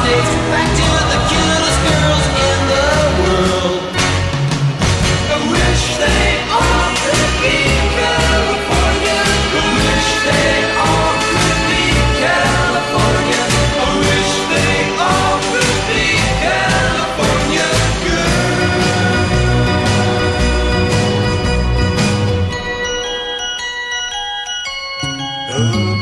States, back to the cutest girls in the world. I wish they all could be California. I wish they all could be California. I wish they all could be California girls.